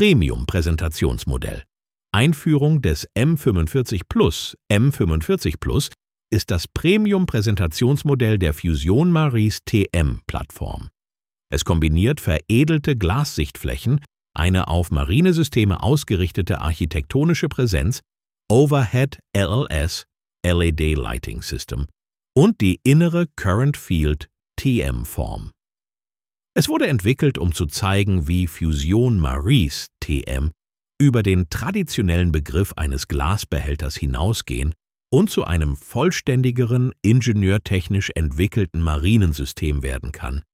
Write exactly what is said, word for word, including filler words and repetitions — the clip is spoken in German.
Premium-Präsentationsmodell. Einführung des M fünfundvierzig Plus. M fünfundvierzig Plus ist das Premium-Präsentationsmodell der Fusion Maris T M-Plattform. Es kombiniert veredelte Glassichtflächen, eine auf Marinesysteme ausgerichtete architektonische Präsenz, Overhead L L S L E D Lighting System und die innere Current Field T M-Form. Es wurde entwickelt, um zu zeigen, wie Fusion Maris T M über den traditionellen Begriff eines Glasbehälters hinausgehen und zu einem vollständigeren, ingenieurtechnisch entwickelten Marinensystem werden kann,